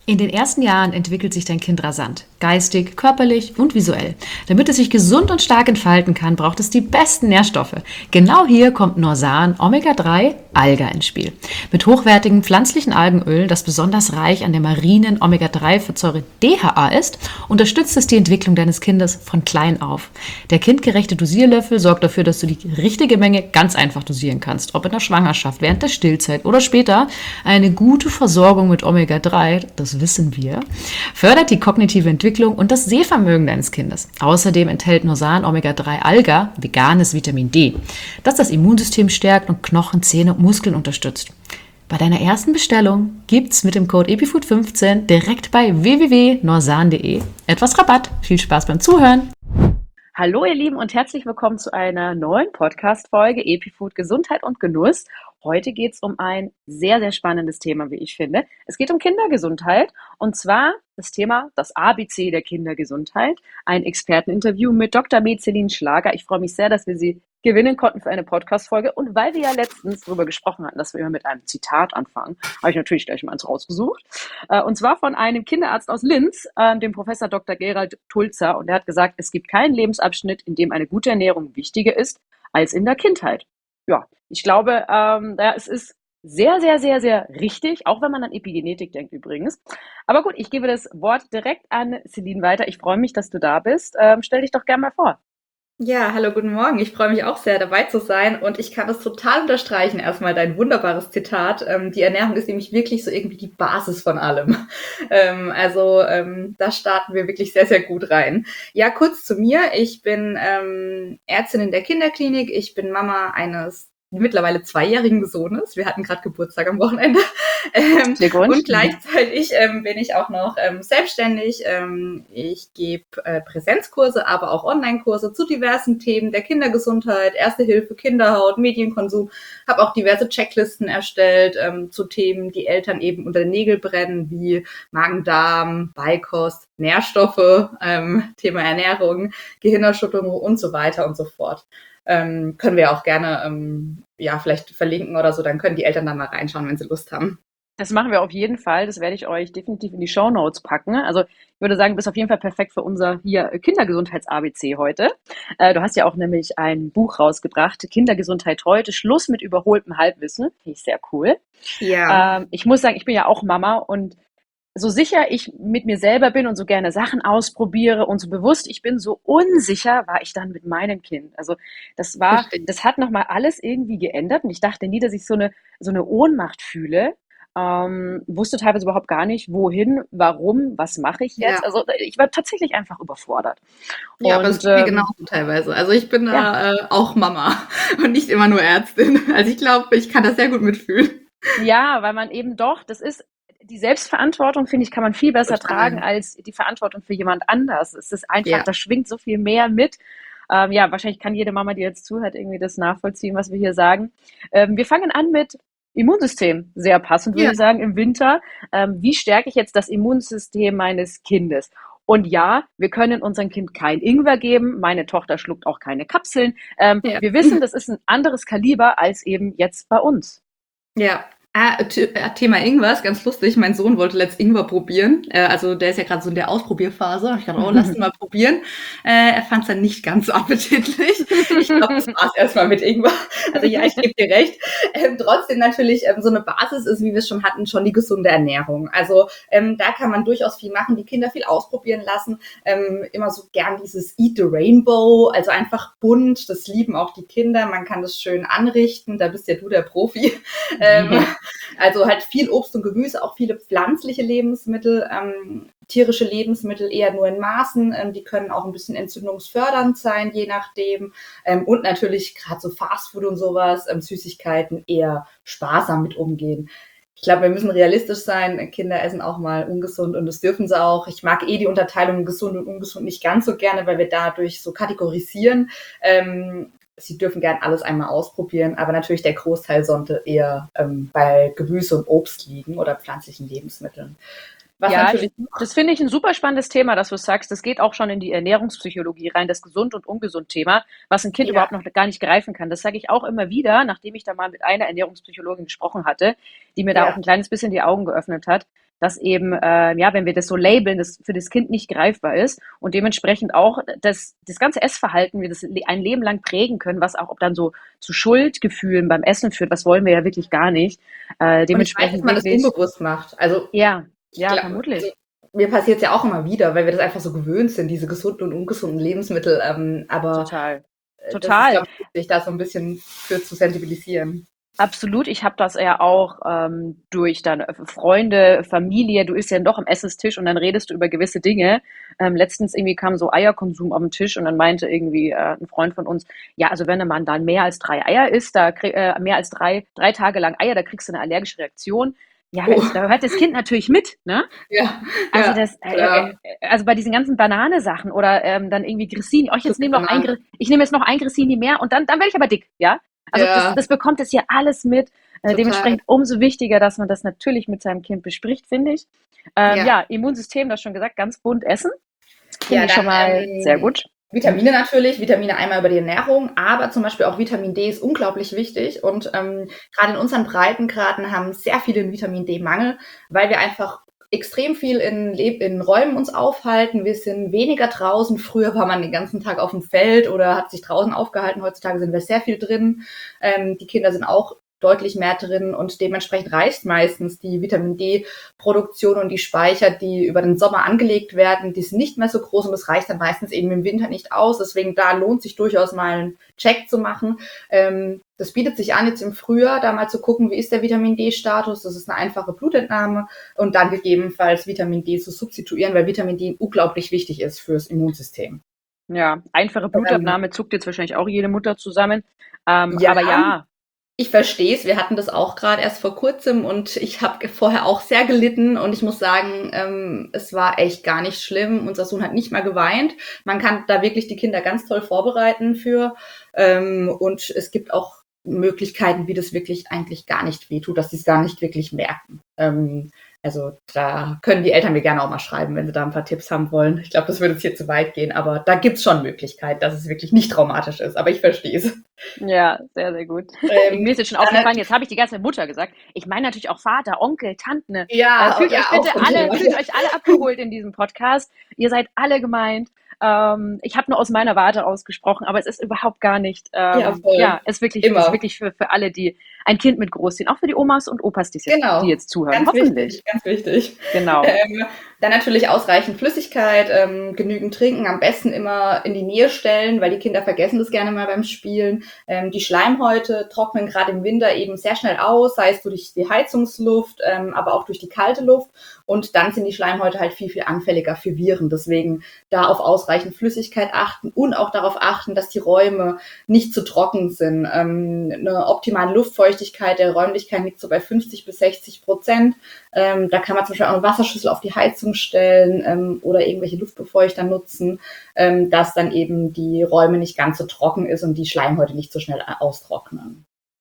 In den ersten Jahren entwickelt sich dein Kind rasant, geistig, körperlich und visuell. Damit es sich gesund und stark entfalten kann, braucht es die besten Nährstoffe. Genau hier kommt Norsan Omega-3 Alga ins Spiel. Mit hochwertigen pflanzlichen Algenöl, das besonders reich an der marinen Omega-3-Fettsäure DHA ist, unterstützt es die Entwicklung deines Kindes von klein auf. Der kindgerechte Dosierlöffel sorgt dafür, dass du die richtige Menge ganz einfach dosieren kannst, ob in der Schwangerschaft, während der Stillzeit oder später. Eine gute Versorgung mit Omega-3, das wissen wir, fördert die kognitive Entwicklung und das Sehvermögen deines Kindes. Außerdem enthält Norsan Omega-3 Alga veganes Vitamin D, das das Immunsystem stärkt und Knochen, Zähne und Muskeln unterstützt. Bei deiner ersten Bestellung gibt's mit dem Code EpiFood15 direkt bei www.norsan.de etwas Rabatt. Viel Spaß beim Zuhören! Hallo ihr Lieben und herzlich willkommen zu einer neuen Podcast-Folge EpiFood Gesundheit und Genuss. Heute geht es um ein sehr, sehr spannendes Thema, wie ich finde. Es geht um Kindergesundheit und zwar das Thema das ABC der Kindergesundheit. Ein Experteninterview mit Dr. Med Celine Schlager. Ich freue mich sehr, dass wir sie gewinnen konnten für eine Podcast-Folge. Und weil wir ja letztens darüber gesprochen hatten, dass wir immer mit einem Zitat anfangen, habe ich natürlich gleich mal eins rausgesucht. Und zwar von einem Kinderarzt aus Linz, dem Professor Dr. Gerald Tulzer. Und er hat gesagt, es gibt keinen Lebensabschnitt, in dem eine gute Ernährung wichtiger ist als in der Kindheit. Ja, ich glaube, es ist sehr, sehr, sehr, sehr richtig, auch wenn man an Epigenetik denkt übrigens. Aber gut, ich gebe das Wort direkt an Celine weiter. Ich freue mich, dass du da bist. Stell dich doch gerne mal vor. Ja, hallo, guten Morgen. Ich freue mich auch sehr, dabei zu sein und ich kann das total unterstreichen. Erstmal dein wunderbares Zitat. Die Ernährung ist nämlich wirklich so irgendwie die Basis von allem. Da starten wir wirklich sehr, sehr gut rein. Ja, kurz zu mir. Ich bin Ärztin in der Kinderklinik. Ich bin Mama eines mittlerweile 2-jährigen Sohnes. Wir hatten gerade Geburtstag am Wochenende. Und gleichzeitig bin ich auch noch selbstständig. Ich gebe Präsenzkurse, aber auch Online-Kurse zu diversen Themen der Kindergesundheit, Erste Hilfe, Kinderhaut, Medienkonsum. Habe auch diverse Checklisten erstellt zu Themen, die Eltern eben unter den Nägeln brennen, wie Magen-Darm, Beikost, Nährstoffe, Thema Ernährung, Gehirnerschütterung und so weiter und so fort. Können wir auch gerne vielleicht verlinken oder so, dann können die Eltern da mal reinschauen, wenn sie Lust haben. Das machen wir auf jeden Fall. Das werde ich euch definitiv in die Shownotes packen. Also ich würde sagen, du bist auf jeden Fall perfekt für unser hier Kindergesundheits-ABC heute. Du hast ja auch nämlich ein Buch rausgebracht, Kindergesundheit heute, Schluss mit überholtem Halbwissen. Finde ich sehr cool. Ja. Ich muss sagen, ich bin ja auch Mama und so sicher ich mit mir selber bin und so gerne Sachen ausprobiere und so bewusst ich bin, so unsicher war ich dann mit meinem Kind. Also das hat nochmal alles irgendwie geändert und ich dachte nie, dass ich so eine Ohnmacht fühle. Wusste teilweise überhaupt gar nicht, wohin, warum, was mache ich jetzt. Ja. Also ich war tatsächlich einfach überfordert. Ja, aber es Und geht mir genauso teilweise. Also ich bin ja, da auch Mama und nicht immer nur Ärztin. Also ich glaube, ich kann das sehr gut mitfühlen. ja, weil man eben doch, das ist die Selbstverantwortung, finde ich, kann man viel besser tragen Total. als die Verantwortung für jemand anders. Es ist einfach, Ja. da schwingt so viel mehr mit. Ja, wahrscheinlich kann jede Mama, die jetzt zuhört, irgendwie das nachvollziehen, was wir hier sagen. Wir fangen an mit Immunsystem. Sehr passend, würde Ja. ich sagen, im Winter. Wie stärke ich jetzt das Immunsystem meines Kindes? Und ja, wir können unserem Kind kein Ingwer geben. Meine Tochter schluckt auch keine Kapseln. Ja. Wir wissen, das ist ein anderes Kaliber als eben jetzt bei uns. Ja. Thema Ingwer ist ganz lustig. Mein Sohn wollte letzt Ingwer probieren. Also der ist ja gerade so in der Ausprobierphase. Ich dachte, oh, lass ihn mal probieren. Er fand es dann nicht ganz so appetitlich. Ich glaube, das war's erstmal mit Ingwer. Also ja, ich gebe dir recht. Trotzdem natürlich so eine Basis ist, wie wir es schon hatten, schon die gesunde Ernährung. Also da kann man durchaus viel machen, die Kinder viel ausprobieren lassen. Immer so gern dieses Eat the Rainbow, also einfach bunt. Das lieben auch die Kinder. Man kann das schön anrichten. Da bist ja du der Profi. Also halt viel Obst und Gemüse, auch viele pflanzliche Lebensmittel, tierische Lebensmittel eher nur in Maßen. Die können auch ein bisschen entzündungsfördernd sein, je nachdem. Und natürlich gerade so Fastfood und sowas, Süßigkeiten eher sparsam mit umgehen. Ich glaube, wir müssen realistisch sein. Kinder essen auch mal ungesund und das dürfen sie auch. Ich mag die Unterteilung gesund und ungesund nicht ganz so gerne, weil wir dadurch so kategorisieren. Sie dürfen gern alles einmal ausprobieren, aber natürlich der Großteil sollte eher bei Gemüse und Obst liegen oder pflanzlichen Lebensmitteln. Was Ja, natürlich das finde ich ein super spannendes Thema, dass du sagst. Das geht auch schon in die Ernährungspsychologie rein, das Gesund- und Ungesund-Thema, was ein Kind ja, überhaupt noch gar nicht greifen kann. Das sage ich auch immer wieder, nachdem ich da mal mit einer Ernährungspsychologin gesprochen hatte, die mir da auch ja, ein kleines bisschen die Augen geöffnet hat. dass eben, wenn wir das so labeln, das für das Kind nicht greifbar ist und dementsprechend auch das ganze Essverhalten wir das ein Leben lang prägen können, was auch ob dann so zu Schuldgefühlen beim Essen führt, was wollen wir ja wirklich gar nicht. Und ich weiß, dass Dementsprechend man das wirklich, unbewusst macht. Also ja, ich ja, glaube, vermutlich. mir passiert es ja auch immer wieder, weil wir das einfach so gewöhnt sind, diese gesunden und ungesunden Lebensmittel. Aber Total. das ist, Total. glaube ich, wichtig, da so ein bisschen für zu sensibilisieren. Absolut, ich habe das ja auch durch dann Freunde, Familie, du isst ja doch am Essenstisch und dann redest du über gewisse Dinge. Letztens irgendwie kam so Eierkonsum auf den Tisch und dann meinte irgendwie ein Freund von uns, ja, also wenn man dann mehr als 3 Eier isst, mehr als drei Tage lang Eier, da kriegst du eine allergische Reaktion. Ja, Oh, da hört das Kind natürlich mit, ne? ja, Also ja, das, klar. also bei diesen ganzen Banane-Sachen oder dann irgendwie Grissini, oh, Banane. ich nehme jetzt noch ein Grissini mehr und dann werde ich aber dick, ja? Also Ja, das bekommt es hier alles mit. total. Dementsprechend umso wichtiger, dass man das natürlich mit seinem Kind bespricht, finde ich. Ja. Ja, Immunsystem, das schon gesagt, ganz bunt essen. Finde Ja, ich schon dann mal sehr gut. Vitamine natürlich, Vitamine einmal über die Ernährung, aber zum Beispiel auch Vitamin D ist unglaublich wichtig und gerade in unseren Breitengraden haben sehr viele einen Vitamin D-Mangel, weil wir einfach extrem viel in Räumen uns aufhalten. Wir sind weniger draußen. Früher war man den ganzen Tag auf dem Feld oder hat sich draußen aufgehalten. Heutzutage sind wir sehr viel drin. Die Kinder sind auch deutlich mehr drin und dementsprechend reicht meistens die Vitamin D-Produktion und die Speicher, die über den Sommer angelegt werden, die sind nicht mehr so groß und das reicht dann meistens eben im Winter nicht aus. Deswegen da lohnt sich durchaus mal einen Check zu machen. Das bietet sich an, jetzt im Frühjahr da mal zu gucken, wie ist der Vitamin D-Status. Das ist eine einfache Blutentnahme und dann gegebenenfalls Vitamin D zu substituieren, weil Vitamin D unglaublich wichtig ist fürs Immunsystem. Ja, einfache Blutabnahme zuckt jetzt wahrscheinlich auch jede Mutter zusammen. Ja, Aber ja, ich verstehe es. Wir hatten das auch gerade erst vor kurzem und ich habe vorher auch sehr gelitten und ich muss sagen, es war echt gar nicht schlimm. Unser Sohn hat nicht mal geweint. Man kann da wirklich die Kinder ganz toll vorbereiten für und es gibt auch Möglichkeiten, wie das wirklich eigentlich gar nicht wehtut, dass sie es gar nicht wirklich merken. Also da können die Eltern mir gerne auch mal schreiben, wenn sie da ein paar Tipps haben wollen. Ich glaube, das würde jetzt hier zu weit gehen, aber da gibt's schon Möglichkeiten, dass es wirklich nicht traumatisch ist. Aber ich verstehe es. ja, sehr, sehr gut. Mir ist jetzt schon aufgefallen, jetzt habe ich die ganze Zeit Mutter gesagt. Ich meine natürlich auch Vater, Onkel, Tanten. Ja, Fühlt ja, euch auch bitte so ein Thema. fühlt euch alle abgeholt in diesem Podcast. Ihr seid alle gemeint. Ich habe nur aus meiner Warte ausgesprochen, aber es ist überhaupt gar nicht, Ja, voll. ist Immer. wirklich für alle, die ein Kind mit großziehen, auch für die Omas und Opas, die Genau. jetzt zuhören. Ganz Hoffentlich. wichtig, ganz wichtig. Genau. Dann natürlich ausreichend Flüssigkeit, genügend trinken, am besten immer in die Nähe stellen, weil die Kinder vergessen das gerne mal beim Spielen. Die Schleimhäute trocknen gerade im Winter eben sehr schnell aus, sei es durch die Heizungsluft, aber auch durch die kalte Luft. Und dann sind die Schleimhäute halt viel, viel anfälliger für Viren. Deswegen da auf ausreichend Flüssigkeit achten und auch darauf achten, dass die Räume nicht zu trocken sind. Eine optimale Luftfeuchtigkeit der Räumlichkeit liegt so bei 50-60%. Da kann man zum Beispiel auch eine Wasserschüssel auf die Heizung stellen oder irgendwelche Luftbefeuchter nutzen, dass dann eben die Räume nicht ganz so trocken ist und die Schleimhäute nicht so schnell austrocknen.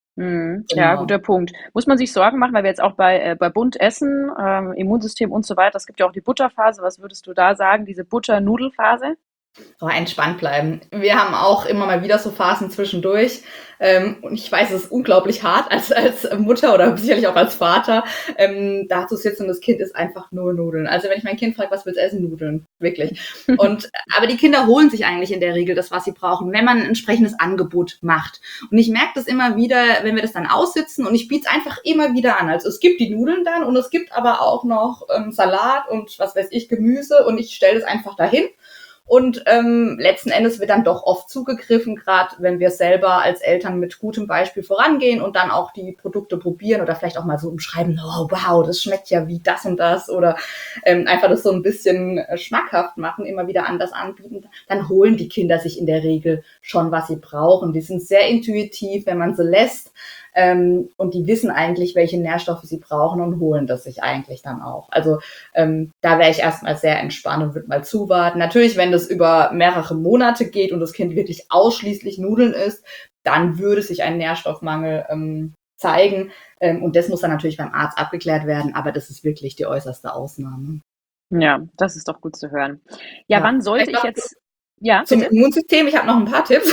Ja, Genau. guter Punkt. Muss man sich Sorgen machen, weil wir jetzt auch bei bunt essen, Immunsystem und so weiter. Es gibt ja auch die Butterphase. Was würdest du da sagen, diese Butter-Nudelphase? Oh, entspannt bleiben. Wir haben auch immer mal wieder so Phasen zwischendurch. Und ich weiß, es ist unglaublich hart als Mutter oder sicherlich auch als Vater, da zu sitzen und das Kind isst einfach nur Nudeln. Also wenn ich mein Kind frage, was willst du essen? Nudeln. Wirklich. Aber die Kinder holen sich eigentlich in der Regel das, was sie brauchen, wenn man ein entsprechendes Angebot macht. Und ich merke das immer wieder, wenn wir das dann aussitzen und ich biete es einfach immer wieder an. Also es gibt die Nudeln dann und es gibt aber auch noch Salat und was weiß ich, Gemüse und ich stelle das einfach dahin. Und letzten Endes wird dann doch oft zugegriffen, gerade wenn wir selber als Eltern mit gutem Beispiel vorangehen und dann auch die Produkte probieren oder vielleicht auch mal so umschreiben, oh, wow, das schmeckt ja wie das und das oder einfach das so ein bisschen schmackhaft machen, immer wieder anders anbieten, dann holen die Kinder sich in der Regel schon, was sie brauchen. Die sind sehr intuitiv, wenn man sie lässt. Und die wissen eigentlich, welche Nährstoffe sie brauchen und holen das sich eigentlich dann auch. Also da wäre ich erstmal sehr entspannt und würde mal zuwarten. Natürlich, wenn das über mehrere Monate geht und das Kind wirklich ausschließlich Nudeln isst, dann würde sich ein Nährstoffmangel zeigen. Und das muss dann natürlich beim Arzt abgeklärt werden, aber das ist wirklich die äußerste Ausnahme. Ja, das ist doch gut zu hören. Ja, wann sollte Vielleicht ich noch jetzt, ja, zum bitte? Immunsystem, ich habe noch ein paar Tipps.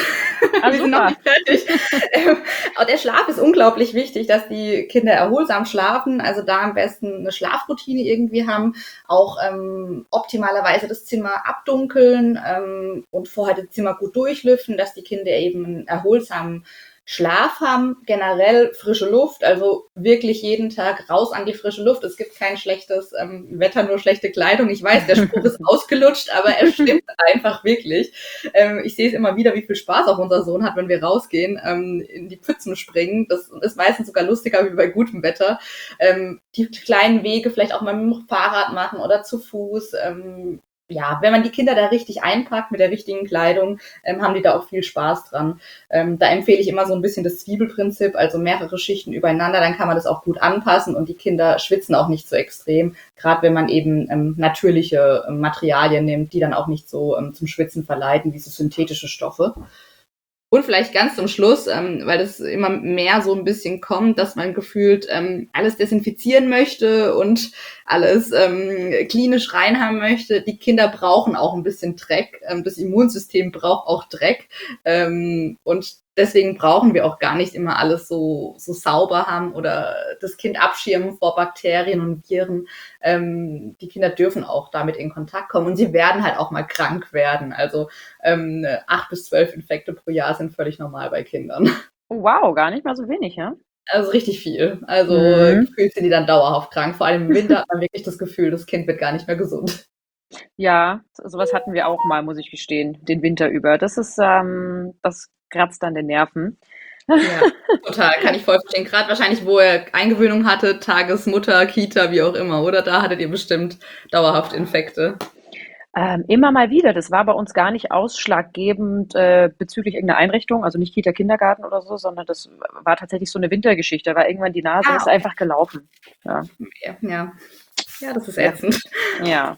Wir sind noch nicht fertig. Auch der Schlaf ist unglaublich wichtig, dass die Kinder erholsam schlafen. Also da am besten eine Schlafroutine irgendwie haben. Auch optimalerweise das Zimmer abdunkeln und vorher das Zimmer gut durchlüften, dass die Kinder eben einen erholsamen Schlaf haben, generell frische Luft, also wirklich jeden Tag raus an die frische Luft. Es gibt kein schlechtes Wetter, nur schlechte Kleidung. Ich weiß, der Spruch ist ausgelutscht, aber er stimmt einfach wirklich. Ich sehe es immer wieder, wie viel Spaß auch unser Sohn hat, wenn wir rausgehen, in die Pfützen springen. Das ist meistens sogar lustiger wie bei gutem Wetter. Die kleinen Wege vielleicht auch mal mit dem Fahrrad machen oder zu Fuß. Ja, wenn man die Kinder da richtig einpackt mit der richtigen Kleidung, haben die da auch viel Spaß dran. Da empfehle ich immer so ein bisschen das Zwiebelprinzip, also mehrere Schichten übereinander, dann kann man das auch gut anpassen und die Kinder schwitzen auch nicht so extrem, gerade wenn man eben natürliche Materialien nimmt, die dann auch nicht so zum Schwitzen verleiten, wie so synthetische Stoffe. Und vielleicht ganz zum Schluss, weil das immer mehr so ein bisschen kommt, dass man gefühlt alles desinfizieren möchte und alles klinisch rein haben möchte. Die Kinder brauchen auch ein bisschen Dreck. Das Immunsystem braucht auch Dreck. Und deswegen brauchen wir auch gar nicht immer alles so sauber haben oder das Kind abschirmen vor Bakterien und Viren. Die Kinder dürfen auch damit in Kontakt kommen und sie werden halt auch mal krank werden. Also 8 bis 12 Infekte pro Jahr sind völlig normal bei Kindern. Oh, wow, gar nicht mal so wenig, ja? Also richtig viel. Also gefühlt sind die dann dauerhaft krank. Vor allem im Winter hat man wirklich das Gefühl, das Kind wird gar nicht mehr gesund. Ja, sowas hatten wir auch mal, muss ich gestehen, den Winter über. Das ist, das kratzt an den Nerven. Ja, total, kann ich voll verstehen. Gerade wahrscheinlich, wo er Eingewöhnung hatte, Tagesmutter, Kita, wie auch immer, oder? Da hattet ihr bestimmt dauerhaft Infekte. Immer mal wieder. Das war bei uns gar nicht ausschlaggebend bezüglich irgendeiner Einrichtung, also nicht Kita, Kindergarten oder so, sondern das war tatsächlich so eine Wintergeschichte. Da war irgendwann die Nase ist Okay. einfach gelaufen. Ja, Ja, das ist ja, ätzend. ja.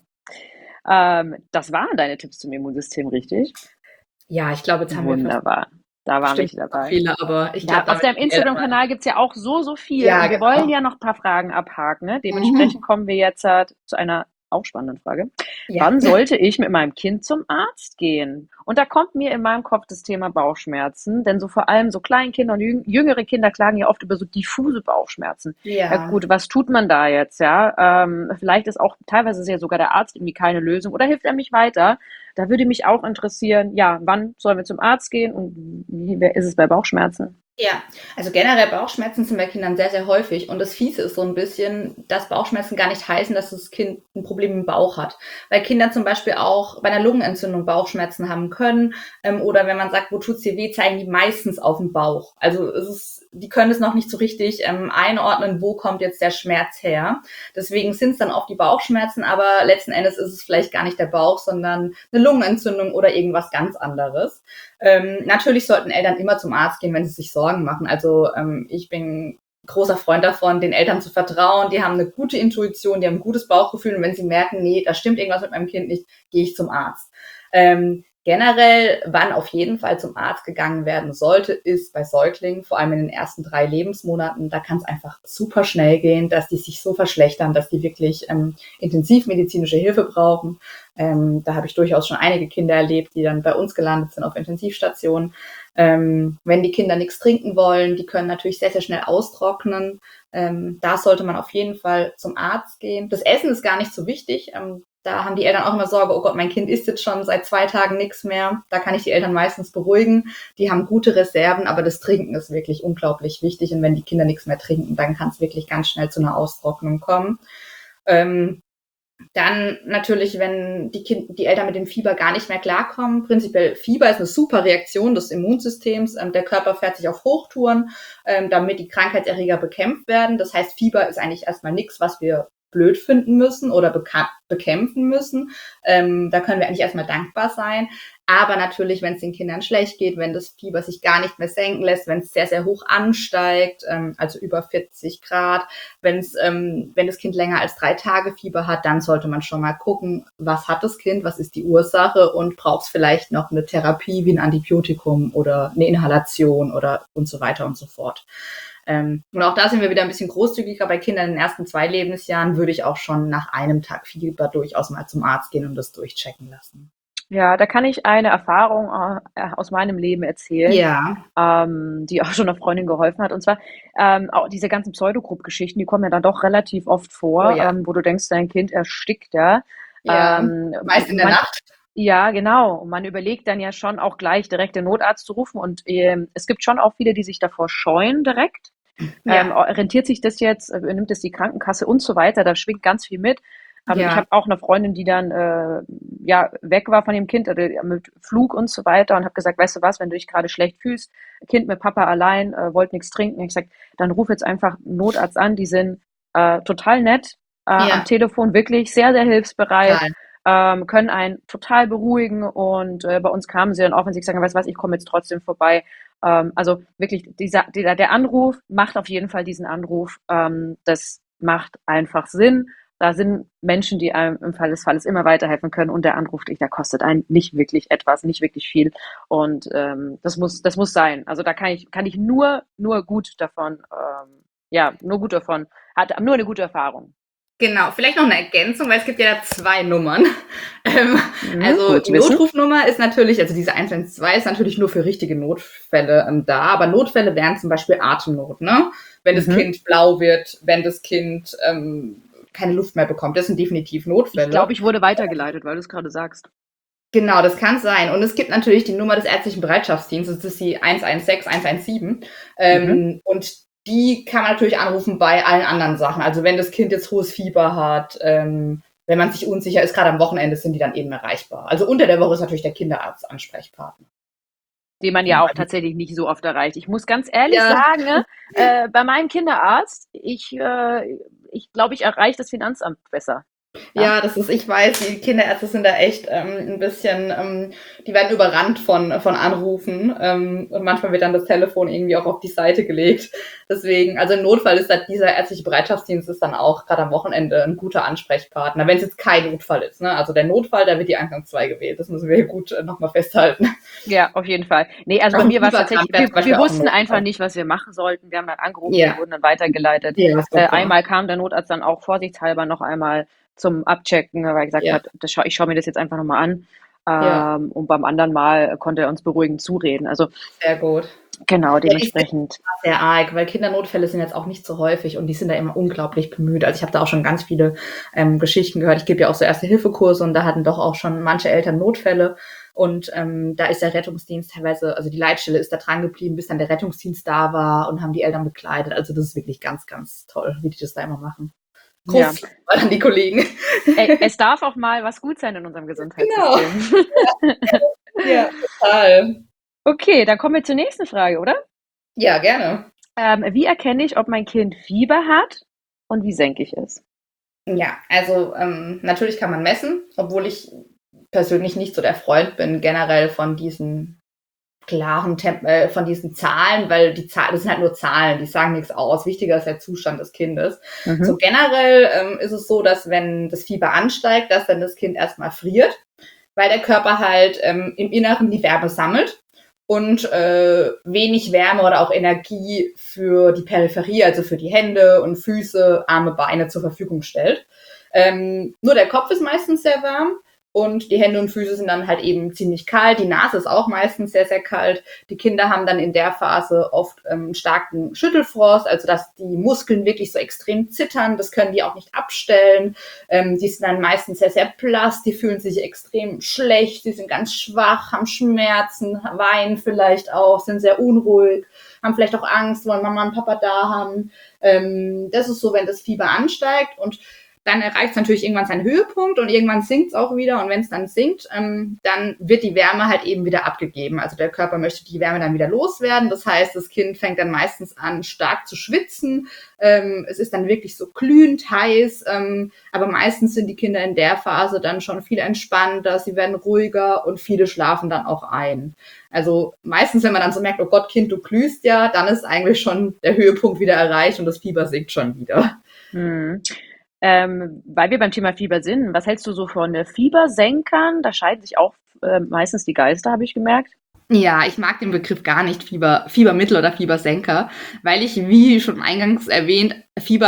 Das waren deine Tipps zum Immunsystem, richtig? Ja, ich glaube, jetzt haben wir Wunderbar. Da waren bestimmt welche noch dabei. viele, aber ich Ja, glaube, auf damit deinem die Eltern mal. Instagram-Kanal gibt's ja auch so viel Ja, und wir wollen genau. ja noch ein paar Fragen abhaken, ne? Dementsprechend kommen wir jetzt zu einer auch spannenden Frage. Ja. Wann sollte ich mit meinem Kind zum Arzt gehen? Und da kommt mir in meinem Kopf das Thema Bauchschmerzen, denn so vor allem so Kleinkinder und jüngere Kinder klagen ja oft über so diffuse Bauchschmerzen. Ja Ja. gut, was tut man da jetzt, ja? Vielleicht ist auch teilweise ist ja sogar der Arzt irgendwie keine Lösung oder hilft er nicht weiter. Da würde mich auch interessieren, ja, wann sollen wir zum Arzt gehen und wie ist es bei Bauchschmerzen? Ja, also generell Bauchschmerzen sind bei Kindern sehr, sehr häufig. Und das Fiese ist so ein bisschen, dass Bauchschmerzen gar nicht heißen, dass das Kind ein Problem im Bauch hat. Weil Kinder zum Beispiel auch bei einer Lungenentzündung Bauchschmerzen haben können. Oder wenn man sagt, wo tut's dir weh, zeigen die meistens auf den Bauch. Also die können es noch nicht so richtig einordnen, wo kommt jetzt der Schmerz her. Deswegen sind es dann oft die Bauchschmerzen, aber letzten Endes ist es vielleicht gar nicht der Bauch, sondern eine Lungenentzündung oder irgendwas ganz anderes. Natürlich sollten Eltern immer zum Arzt gehen, wenn sie sich Sorgen machen. Also ich bin großer Freund davon, den Eltern zu vertrauen. Die haben eine gute Intuition, die haben ein gutes Bauchgefühl und wenn sie merken, nee, da stimmt irgendwas mit meinem Kind nicht, gehe ich zum Arzt. Generell, wann auf jeden Fall zum Arzt gegangen werden sollte, ist bei Säuglingen, vor allem in den ersten 3 Lebensmonaten. Da kann es einfach super schnell gehen, dass die sich so verschlechtern, dass die wirklich intensivmedizinische Hilfe brauchen. Da habe ich durchaus schon einige Kinder erlebt, die dann bei uns gelandet sind auf Intensivstationen. Wenn die Kinder nichts trinken wollen, die können natürlich sehr, sehr schnell austrocknen. Da sollte man auf jeden Fall zum Arzt gehen. Das Essen ist gar nicht so wichtig. Da haben die Eltern auch immer Sorge, oh Gott, mein Kind isst jetzt schon seit 2 Tagen nichts mehr. Da kann ich die Eltern meistens beruhigen. Die haben gute Reserven, aber das Trinken ist wirklich unglaublich wichtig. Und wenn die Kinder nichts mehr trinken, dann kann es wirklich ganz schnell zu einer Austrocknung kommen. Dann natürlich, wenn die Eltern mit dem Fieber gar nicht mehr klarkommen. Prinzipiell Fieber ist eine super Reaktion des Immunsystems. Der Körper fährt sich auf Hochtouren, damit die Krankheitserreger bekämpft werden. Das heißt, Fieber ist eigentlich erstmal nichts, was wir blöd finden müssen oder bekämpfen müssen. Da können wir eigentlich erstmal dankbar sein. Aber natürlich, wenn es den Kindern schlecht geht, wenn das Fieber sich gar nicht mehr senken lässt, wenn es sehr, sehr hoch ansteigt, also über 40 Grad, wenn das Kind länger als 3 Tage Fieber hat, dann sollte man schon mal gucken, was hat das Kind, was ist die Ursache und braucht es vielleicht noch eine Therapie wie ein Antibiotikum oder eine Inhalation oder und so weiter und so fort. Und auch da sind wir wieder ein bisschen großzügiger. Bei Kindern in den ersten 2 Lebensjahren würde ich auch schon nach einem Tag Fieber durchaus mal zum Arzt gehen und das durchchecken lassen. Ja, da kann ich eine Erfahrung aus meinem Leben erzählen, Ja, die auch schon einer Freundin geholfen hat. Und zwar auch diese ganzen Pseudogrupp-Geschichten, die kommen ja dann doch relativ oft oh vor, ja, wo du denkst, dein Kind erstickt ja. ja. Meist in der Man, Nacht. ja, genau. Und man überlegt dann ja schon auch gleich direkt den Notarzt zu rufen. Und es gibt schon auch viele, die sich davor scheuen direkt. Ja, Rentiert sich das jetzt, nimmt es die Krankenkasse und so weiter, da schwingt ganz viel mit. Ich ja, habe auch eine Freundin, die dann ja weg war von dem Kind mit Flug und so weiter und habe gesagt, weißt du was, wenn du dich gerade schlecht fühlst, Kind mit Papa allein, wollt nichts trinken, ich gesagt, dann ruf jetzt einfach einen Notarzt an, die sind total nett am ja, Telefon, wirklich sehr, sehr hilfsbereit, total. können einen total beruhigen und bei uns kamen sie dann auch, wenn sie gesagt haben, weißt du was, ich komme jetzt trotzdem vorbei. Also wirklich, der Anruf macht auf jeden Fall diesen Anruf. Das macht einfach Sinn. Da sind Menschen, die einem im Fall des Falles immer weiterhelfen können und der Anruf, der kostet einen nicht wirklich etwas, nicht wirklich viel und das muss sein. Also da kann ich nur gut davon, ja, nur gut davon, hat nur eine gute Erfahrung. Genau, vielleicht noch eine Ergänzung, weil es gibt ja 2 Nummern. Ähm, Mhm, also gut zu die wissen. Notrufnummer ist natürlich, also diese 112 ist natürlich nur für richtige Notfälle da, aber Notfälle wären zum Beispiel Atemnot, ne? Wenn das Mhm. Kind blau wird, wenn das Kind keine Luft mehr bekommt, das sind definitiv Ich Notfälle. glaube, ich wurde weitergeleitet, weil du es gerade sagst. Genau, das kann sein. Und es gibt natürlich die Nummer des ärztlichen Bereitschaftsdienstes, das ist die 116, 117. Mhm. Und die kann man natürlich anrufen bei allen anderen Sachen. Also wenn das Kind jetzt hohes Fieber hat, wenn man sich unsicher ist, gerade am Wochenende sind die dann eben erreichbar. Also unter der Woche ist natürlich der Kinderarzt Ansprechpartner. Den man ja auch tatsächlich nicht so oft erreicht. Ich muss ganz ehrlich Ja, sagen, bei meinem Kinderarzt, ich glaube, ich erreiche das Finanzamt besser. Ja, ja, das ist, ich weiß, die Kinderärzte sind da echt ein bisschen, die werden überrannt von Anrufen und manchmal wird dann das Telefon irgendwie auch auf die Seite gelegt. Deswegen, also im Notfall ist da dieser ärztliche Bereitschaftsdienst ist dann auch gerade am Wochenende ein guter Ansprechpartner, wenn es jetzt kein Notfall ist. Ne? Also der Notfall, da wird die 112 gewählt. Das müssen wir hier gut nochmal festhalten. ja, auf jeden Fall. Nee, also Auch bei ein mir war es Fieberkrampf tatsächlich, wäre zum Beispiel wir auch ein wussten einfach Notfall. nicht, was wir machen sollten. Wir haben dann angerufen, wir Ja, wurden dann weitergeleitet. ja, super. Einmal kam der Notarzt dann auch vorsichtshalber noch einmal zum Abchecken, weil er gesagt Ja, hat, ich schaue mir das jetzt einfach nochmal an. ja, Und beim anderen Mal konnte er uns beruhigend zureden. Also sehr gut. genau, Ja, die sind dementsprechend. sehr arg, weil Kindernotfälle sind jetzt auch nicht so häufig und die sind da immer unglaublich bemüht. Also ich habe da auch schon ganz viele Geschichten gehört. Ich gebe ja auch so Erste-Hilfe-Kurse und da hatten doch auch schon manche Eltern Notfälle. Und da ist der Rettungsdienst teilweise, also die Leitstelle ist da dran geblieben, bis dann der Rettungsdienst da war und haben die Eltern begleitet. Also das ist wirklich ganz, ganz toll, wie die das da immer machen. Ja, Großes Lob an die Kollegen. ey, es darf auch mal was gut sein in unserem Genau. Gesundheitssystem. Ja, total. Okay, dann kommen wir zur nächsten Frage, oder? Ja, gerne. Wie erkenne ich, ob mein Kind Fieber hat und wie senke ich es? Ja, also natürlich kann man messen, obwohl ich persönlich nicht so der Freund bin, generell von diesen von diesen Zahlen, weil das sind halt nur Zahlen, die sagen nichts aus. Wichtiger ist der Zustand des Kindes. So Mhm. generell ist es so, dass wenn das Fieber ansteigt, dass dann das Kind erstmal friert, weil der Körper halt im Inneren die Wärme sammelt und wenig Wärme oder auch Energie für die Peripherie, also für die Hände und Füße, Arme, Beine zur Verfügung stellt. Nur der Kopf ist meistens sehr warm und die Hände und Füße sind dann halt eben ziemlich kalt. Die Nase ist auch meistens sehr, sehr kalt. Die Kinder haben dann in der Phase oft starken Schüttelfrost, also dass die Muskeln wirklich so extrem zittern. Das können die auch nicht abstellen. Die sind dann meistens sehr, sehr blass. Die fühlen sich extrem schlecht. Die sind ganz schwach, haben Schmerzen, weinen vielleicht auch, sind sehr unruhig, haben vielleicht auch Angst, wollen Mama und Papa da haben. Das ist so, wenn das Fieber ansteigt und dann erreicht es natürlich irgendwann seinen Höhepunkt und irgendwann sinkt es auch wieder. Und wenn es dann sinkt, dann wird die Wärme halt eben wieder abgegeben. Also der Körper möchte die Wärme dann wieder loswerden. Das heißt, das Kind fängt dann meistens an, stark zu schwitzen. Es ist dann wirklich so glühend heiß. Aber meistens sind die Kinder in der Phase dann schon viel entspannter. Sie werden ruhiger und viele schlafen dann auch ein. Also meistens, wenn man dann so merkt, oh Gott, Kind, du glühst ja, dann ist eigentlich schon der Höhepunkt wieder erreicht und das Fieber sinkt schon wieder. Mhm. Weil wir beim Thema Fieber sind, was hältst du so von Fiebersenkern? Da scheiden sich auch meistens die Geister, habe ich gemerkt. Ja, ich mag den Begriff gar nicht, Fiebermittel oder Fiebersenker, weil ich, wie schon eingangs erwähnt, Fieber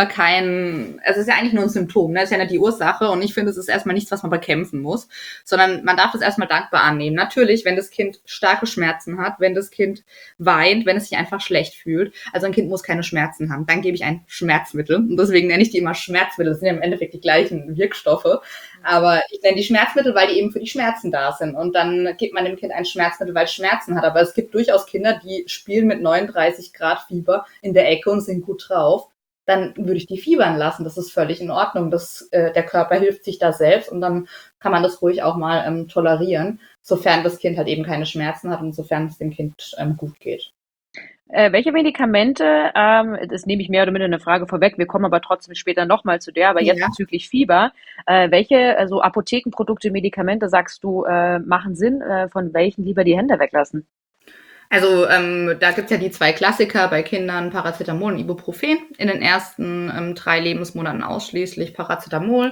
es ist ja eigentlich nur ein Symptom, ne? Es ist ja nicht die Ursache und ich finde, es ist erstmal nichts, was man bekämpfen muss, sondern man darf es erstmal dankbar annehmen. Natürlich, wenn das Kind starke Schmerzen hat, wenn das Kind weint, wenn es sich einfach schlecht fühlt, also ein Kind muss keine Schmerzen haben, dann gebe ich ein Schmerzmittel und deswegen nenne ich die immer Schmerzmittel, das sind ja im Endeffekt die gleichen Wirkstoffe, aber ich nenne die Schmerzmittel, weil die eben für die Schmerzen da sind und dann gibt man dem Kind ein Schmerzmittel, weil es Schmerzen hat, aber es gibt durchaus Kinder, die spielen mit 39 Grad Fieber in der Ecke und sind gut drauf. Dann würde ich die fiebern lassen. Das ist völlig in Ordnung. Der Körper hilft sich da selbst und dann kann man das ruhig auch mal tolerieren, sofern das Kind halt eben keine Schmerzen hat und sofern es dem Kind gut geht. Welche Medikamente, das nehme ich mehr oder minder eine Frage vorweg, wir kommen aber trotzdem später nochmal zu der, aber jetzt Ja. bezüglich Fieber, welche also Apothekenprodukte, Medikamente sagst du, machen Sinn, von welchen lieber die Hände weglassen? Also da gibt's ja die 2 Klassiker bei Kindern, Paracetamol und Ibuprofen. In den ersten 3 Lebensmonaten ausschließlich Paracetamol.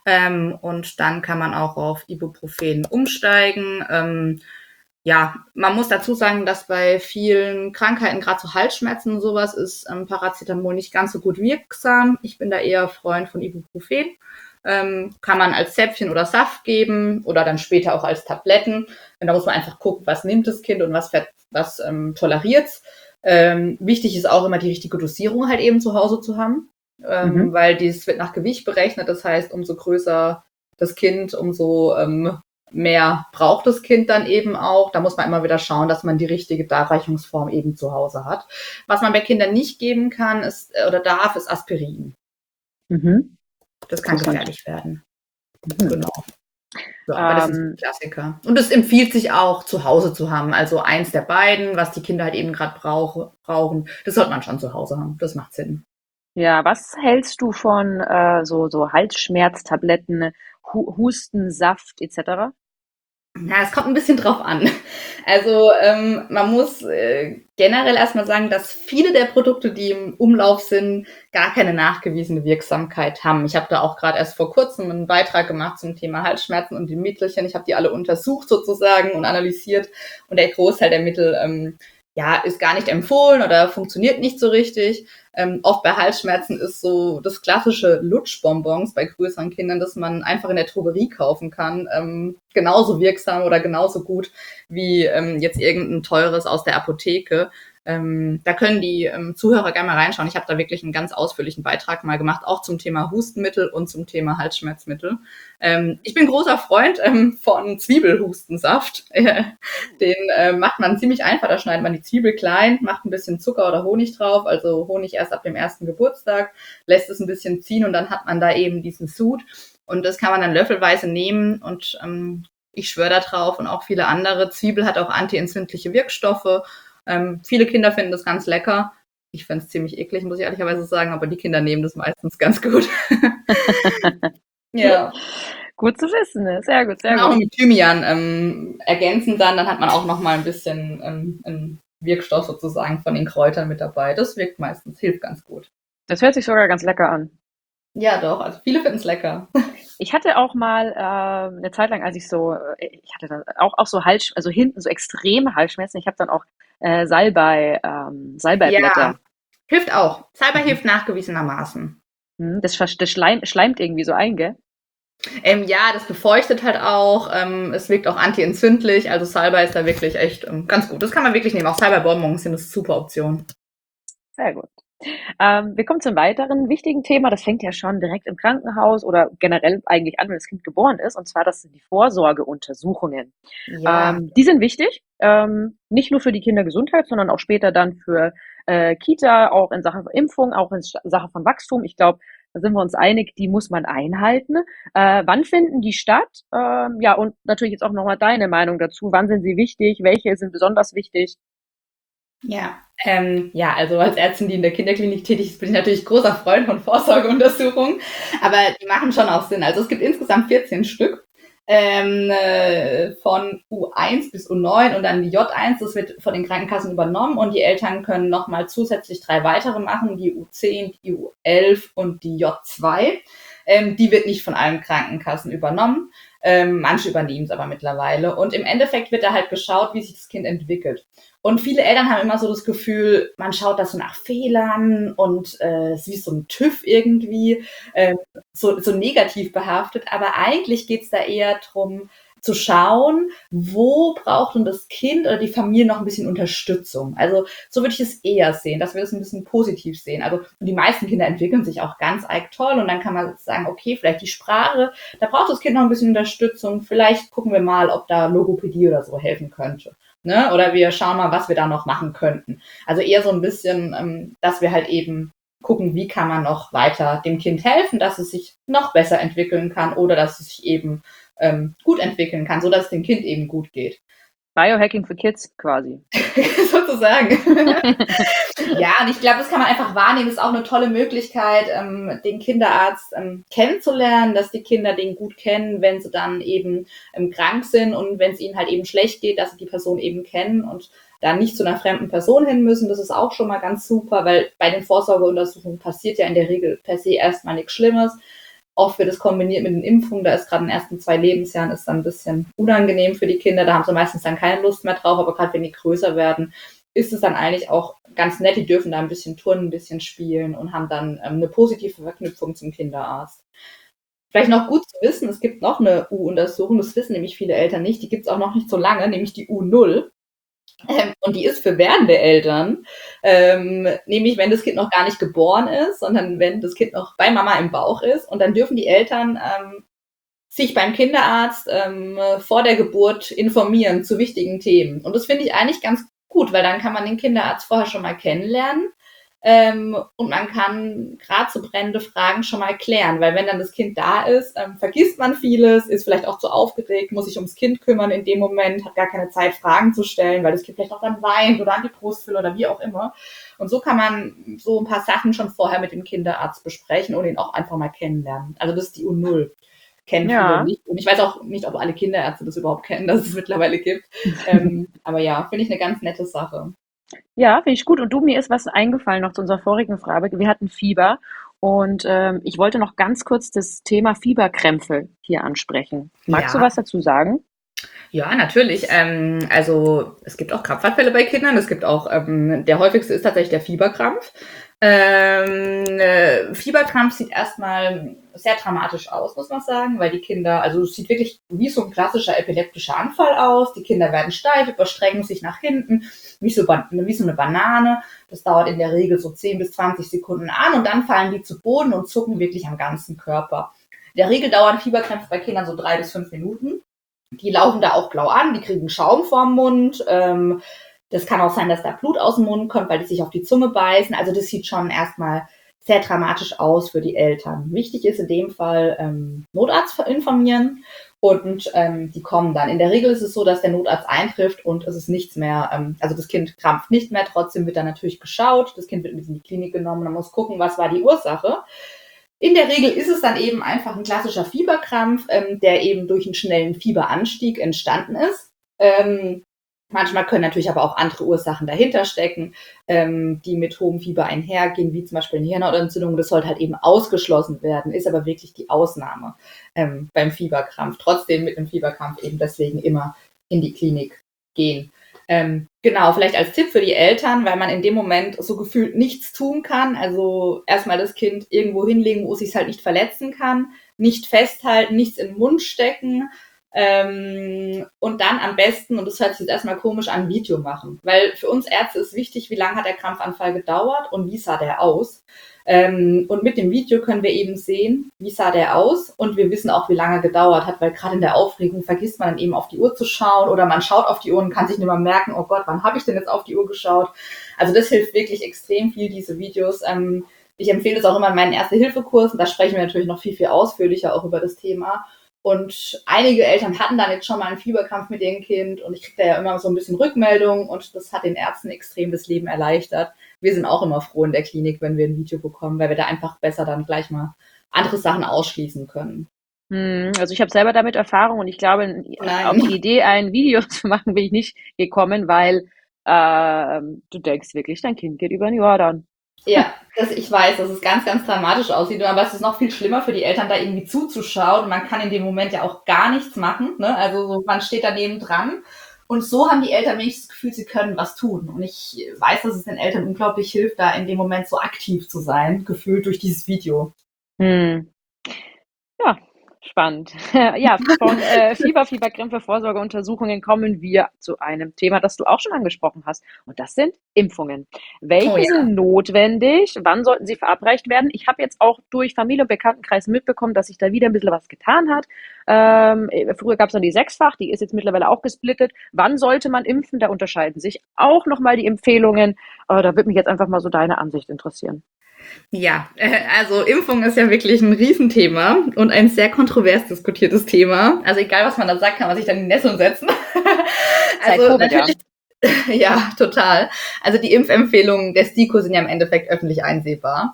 Und dann kann man auch auf Ibuprofen umsteigen. Ja, man muss dazu sagen, dass bei vielen Krankheiten, gerade so Halsschmerzen und sowas, ist Paracetamol nicht ganz so gut wirksam. Ich bin da eher Freund von Ibuprofen. Kann man als Zäpfchen oder Saft geben oder dann später auch als Tabletten. Und da muss man einfach gucken, was nimmt das Kind und was toleriert's. Wichtig ist auch immer die richtige Dosierung halt eben zu Hause zu haben, weil dies wird nach Gewicht berechnet. Das heißt, umso größer das Kind, umso mehr braucht das Kind dann eben auch. Da muss man immer wieder schauen, dass man die richtige Darreichungsform eben zu Hause hat. Was man bei Kindern nicht geben kann ist Aspirin. Mhm. Das kann Interessant. gefährlich werden. Mhm. Genau. Ja, aber das ist ein Klassiker. Und es empfiehlt sich auch, zu Hause zu haben. Also eins der beiden, was die Kinder halt eben gerade brauchen, das sollte man schon zu Hause haben. Das macht Sinn. Ja, was hältst du von so Halsschmerztabletten, Hustensaft etc.? Na, es kommt ein bisschen drauf an. Also man muss generell erstmal sagen, dass viele der Produkte, die im Umlauf sind, gar keine nachgewiesene Wirksamkeit haben. Ich habe da auch gerade erst vor kurzem einen Beitrag gemacht zum Thema Halsschmerzen und die Mittelchen. Ich habe die alle untersucht sozusagen und analysiert und der Großteil der Mittel ist gar nicht empfohlen oder funktioniert nicht so richtig. Oft bei Halsschmerzen ist so das klassische Lutschbonbons bei größeren Kindern, das man einfach in der Drogerie kaufen kann, genauso wirksam oder genauso gut wie jetzt irgendein teures aus der Apotheke. Da können die Zuhörer gerne mal reinschauen. Ich habe da wirklich einen ganz ausführlichen Beitrag mal gemacht, auch zum Thema Hustenmittel und zum Thema Halsschmerzmittel. Ich bin großer Freund von Zwiebelhustensaft. Den macht man ziemlich einfach. Da schneidet man die Zwiebel klein, macht ein bisschen Zucker oder Honig drauf, also Honig erst ab dem 1. Geburtstag, lässt es ein bisschen ziehen und dann hat man da eben diesen Sud. Und das kann man dann löffelweise nehmen und ich schwöre da drauf und auch viele andere. Zwiebel hat auch antientzündliche Wirkstoffe. Viele Kinder finden das ganz lecker. Ich finde es ziemlich eklig, muss ich ehrlicherweise sagen, aber die Kinder nehmen das meistens ganz gut. Ja. Gut zu wissen, ne? Sehr gut, sehr Und auch gut. mit Thymian ergänzen dann hat man auch noch mal ein bisschen einen Wirkstoff sozusagen von den Kräutern mit dabei. Das wirkt meistens, hilft ganz gut. Das hört sich sogar ganz lecker an. Ja, doch, also viele finden es lecker. Ich hatte auch mal eine Zeit lang, als ich ich hatte dann auch so also hinten so extreme Halsschmerzen. Ich habe dann auch Salbeiblätter. Ja, hilft auch. Salbei Mhm. hilft nachgewiesenermaßen. Das schleimt irgendwie so ein, gell? Ja, das befeuchtet halt auch. Es wirkt auch antientzündlich. Also Salbei ist da wirklich echt ganz gut. Das kann man wirklich nehmen. Auch Salbei-Bonbons sind eine super Option. Sehr gut. Wir kommen zum weiteren wichtigen Thema. Das fängt ja schon direkt im Krankenhaus oder generell eigentlich an, wenn das Kind geboren ist. Und zwar, das sind die Vorsorgeuntersuchungen. Ja, Die sind wichtig, nicht nur für die Kindergesundheit, sondern auch später dann für Kita, auch in Sachen Impfung, auch in Sachen von Wachstum. Ich glaube, da sind wir uns einig, die muss man einhalten. Wann finden die statt? Ja, und natürlich jetzt auch nochmal deine Meinung dazu. Wann sind sie wichtig? Welche sind besonders wichtig? ja. Also als Ärztin, die in der Kinderklinik tätig ist, bin ich natürlich großer Freund von Vorsorgeuntersuchungen, aber die machen schon auch Sinn. Also es gibt insgesamt 14 Stück von U1 bis U9 und dann die J1, das wird von den Krankenkassen übernommen und die Eltern können nochmal zusätzlich 3 weitere machen, die U10, die U11 und die J2. Die wird nicht von allen Krankenkassen übernommen. Manche übernehmen es aber mittlerweile. Und im Endeffekt wird da halt geschaut, wie sich das Kind entwickelt. Und viele Eltern haben immer so das Gefühl, man schaut das so nach Fehlern und es ist wie so ein TÜV irgendwie, so negativ behaftet. Aber eigentlich geht's da eher drum zu schauen, wo braucht denn das Kind oder die Familie noch ein bisschen Unterstützung. Also so würde ich es eher sehen, dass wir das ein bisschen positiv sehen. Also die meisten Kinder entwickeln sich auch ganz arg toll und dann kann man sagen, okay, vielleicht die Sprache, da braucht das Kind noch ein bisschen Unterstützung. Vielleicht gucken wir mal, ob da Logopädie oder so helfen könnte. Ne? Oder wir schauen mal, was wir da noch machen könnten. Also eher so ein bisschen, dass wir halt eben gucken, wie kann man noch weiter dem Kind helfen, dass es sich noch besser entwickeln kann oder dass es sich eben gut entwickeln kann, sodass es dem Kind eben gut geht. Biohacking für Kids quasi. Sozusagen. Ja, und ich glaube, das kann man einfach wahrnehmen. Das ist auch eine tolle Möglichkeit, den Kinderarzt kennenzulernen, dass die Kinder den gut kennen, wenn sie dann eben krank sind und wenn es ihnen halt eben schlecht geht, dass sie die Person eben kennen und da nicht zu einer fremden Person hin müssen. Das ist auch schon mal ganz super, weil bei den Vorsorgeuntersuchungen passiert ja in der Regel per se erstmal nichts Schlimmes. Oft wird es kombiniert mit den Impfungen, da ist gerade in den ersten 2 Lebensjahren ist dann ein bisschen unangenehm für die Kinder, da haben sie meistens dann keine Lust mehr drauf, aber gerade wenn die größer werden, ist es dann eigentlich auch ganz nett, die dürfen da ein bisschen turnen, ein bisschen spielen und haben dann eine positive Verknüpfung zum Kinderarzt. Vielleicht noch gut zu wissen, es gibt noch eine U-Untersuchung, das wissen nämlich viele Eltern nicht, die gibt es auch noch nicht so lange, nämlich die U0. Und die ist für werdende Eltern, nämlich wenn das Kind noch gar nicht geboren ist, sondern wenn das Kind noch bei Mama im Bauch ist. Und dann dürfen die Eltern sich beim Kinderarzt vor der Geburt informieren zu wichtigen Themen. Und das finde ich eigentlich ganz gut, weil dann kann man den Kinderarzt vorher schon mal kennenlernen. Und man kann gerade so brennende Fragen schon mal klären, weil wenn dann das Kind da ist, vergisst man vieles, ist vielleicht auch zu aufgeregt, muss sich ums Kind kümmern in dem Moment, hat gar keine Zeit, Fragen zu stellen, weil das Kind vielleicht auch dann weint oder an die Brust will oder wie auch immer. Und so kann man so ein paar Sachen schon vorher mit dem Kinderarzt besprechen und ihn auch einfach mal kennenlernen. Also das ist die U0. Kennen viele nicht. Und ich weiß auch nicht, ob alle Kinderärzte das überhaupt kennen, dass es mittlerweile gibt. Aber ja, finde ich eine ganz nette Sache. Ja, finde ich gut. Und du, mir ist was eingefallen noch zu unserer vorigen Frage. Wir hatten Fieber und ich wollte noch ganz kurz das Thema Fieberkrämpfe hier ansprechen. Magst du Ja, was dazu sagen? ja, natürlich. Also es gibt auch Krampfanfälle bei Kindern. Es gibt auch, der häufigste ist tatsächlich der Fieberkrampf. Fieberkrampf sieht erstmal sehr dramatisch aus, muss man sagen, weil die Kinder, also es sieht wirklich wie so ein klassischer epileptischer Anfall aus. Die Kinder werden steif, überstrecken sich nach hinten, wie so eine Banane. Das dauert in der Regel so 10 bis 20 Sekunden an und dann fallen die zu Boden und zucken wirklich am ganzen Körper. In der Regel dauern Fieberkrämpfe bei Kindern so 3 bis 5 Minuten. Die laufen da auch blau an, die kriegen Schaum vorm Mund. Das kann auch sein, dass da Blut aus dem Mund kommt, weil die sich auf die Zunge beißen. Also das sieht schon erstmal sehr dramatisch aus für die Eltern. Wichtig ist in dem Fall Notarzt informieren und die kommen dann. In der Regel ist es so, dass der Notarzt eintrifft und es ist nichts mehr, also das Kind krampft nicht mehr, trotzdem wird dann natürlich geschaut, das Kind wird mit in die Klinik genommen, man muss gucken, was war die Ursache. In der Regel ist es dann eben einfach ein klassischer Fieberkrampf, der eben durch einen schnellen Fieberanstieg entstanden ist. Manchmal können natürlich aber auch andere Ursachen dahinter stecken, die mit hohem Fieber einhergehen, wie zum Beispiel eine Hirnhautentzündung. Das sollte halt eben ausgeschlossen werden, ist aber wirklich die Ausnahme beim Fieberkrampf. Trotzdem mit einem Fieberkrampf eben deswegen immer in die Klinik gehen. Genau, vielleicht als Tipp für die Eltern, weil man in dem Moment so gefühlt nichts tun kann. Also erstmal das Kind irgendwo hinlegen, wo es sich halt nicht verletzen kann, nicht festhalten, nichts in den Mund stecken. Und dann am besten, und das hört sich jetzt erstmal komisch an, Video machen. Weil für uns Ärzte ist wichtig, wie lange hat der Krampfanfall gedauert und wie sah der aus. Und mit dem Video können wir eben sehen, wie sah der aus und wir wissen auch, wie lange er gedauert hat, weil gerade in der Aufregung vergisst man dann eben auf die Uhr zu schauen oder man schaut auf die Uhr und kann sich nicht mehr merken, oh Gott, wann habe ich denn jetzt auf die Uhr geschaut? Also das hilft wirklich extrem viel, diese Videos. Ich empfehle es auch immer in meinen Erste-Hilfe-Kursen, da sprechen wir natürlich noch viel, viel ausführlicher auch über das Thema. Und einige Eltern hatten dann jetzt schon mal einen Fieberkrampf mit ihrem Kind und ich kriege da ja immer so ein bisschen Rückmeldung und das hat den Ärzten extrem das Leben erleichtert. Wir sind auch immer froh in der Klinik, wenn wir ein Video bekommen, weil wir da einfach besser dann gleich mal andere Sachen ausschließen können. Also ich habe selber damit Erfahrung und ich glaube, auf die Nein. Idee, ein Video zu machen, bin ich nicht gekommen, weil du denkst wirklich, dein Kind geht über den Jordan. Ja, ich weiß, dass es ganz, ganz dramatisch aussieht, aber es ist noch viel schlimmer für die Eltern, da irgendwie zuzuschauen. Man kann in dem Moment ja auch gar nichts machen, ne? Also so, man steht daneben dran. Und so haben die Eltern wenigstens das Gefühl, sie können was tun. Und ich weiß, dass es den Eltern unglaublich hilft, da in dem Moment so aktiv zu sein, gefühlt durch dieses Video. Hm. Ja, spannend. Ja, von Fieberkrämpfe, Vorsorgeuntersuchungen kommen wir zu einem Thema, das du auch schon angesprochen hast. Und das sind Impfungen. Oh Welche ja. sind notwendig? Wann sollten sie verabreicht werden? Ich habe jetzt auch durch Familie und Bekanntenkreis mitbekommen, dass sich da wieder ein bisschen was getan hat. Früher gab es dann die Sechsfach, die ist jetzt mittlerweile auch gesplittet. Wann sollte man impfen? Da unterscheiden sich auch nochmal die Empfehlungen. Da würde mich jetzt einfach mal so deine Ansicht interessieren. Ja, also Impfung ist ja wirklich ein Riesenthema und ein sehr kontrovers diskutiertes Thema. Also egal, was man da sagt, kann man sich dann in die Nesseln setzen. Seit Also Covid, ja. natürlich, ja, total. Also die Impfempfehlungen der STIKO sind ja im Endeffekt öffentlich einsehbar.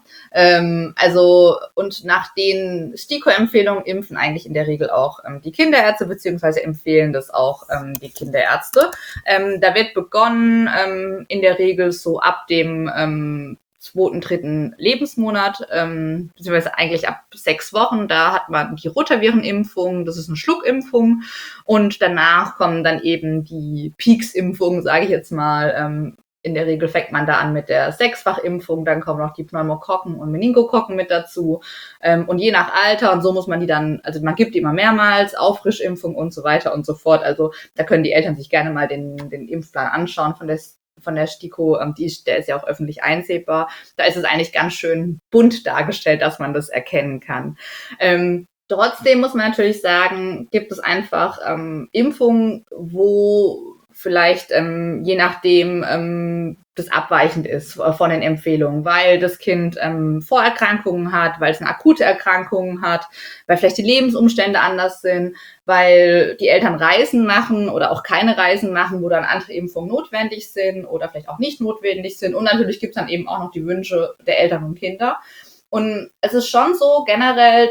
Und nach den STIKO-Empfehlungen impfen eigentlich in der Regel auch die Kinderärzte, beziehungsweise empfehlen das auch die Kinderärzte. Da wird begonnen, in der Regel so ab dem zweiten, dritten Lebensmonat, beziehungsweise eigentlich ab 6 Wochen, da hat man die Rotavirenimpfung, das ist eine Schluckimpfung und danach kommen dann eben die Peaks-Impfungen, sage ich jetzt mal. In der Regel fängt man da an mit der 6-fach-Impfung, dann kommen noch die Pneumokokken und Meningokokken mit dazu und je nach Alter und so muss man die dann, also man gibt die immer mehrmals, Auffrischimpfung und so weiter und so fort, also da können die Eltern sich gerne mal den Impfplan anschauen von der STIKO, der ist ja auch öffentlich einsehbar. Da ist es eigentlich ganz schön bunt dargestellt, dass man das erkennen kann. Trotzdem muss man natürlich sagen, gibt es einfach Impfungen, wo vielleicht je nachdem das abweichend ist von den Empfehlungen, weil das Kind Vorerkrankungen hat, weil es eine akute Erkrankung hat, weil vielleicht die Lebensumstände anders sind, weil die Eltern Reisen machen oder auch keine Reisen machen, wo dann andere Impfungen notwendig sind oder vielleicht auch nicht notwendig sind. Und natürlich gibt es dann eben auch noch die Wünsche der Eltern und Kinder. Und es ist schon so generell,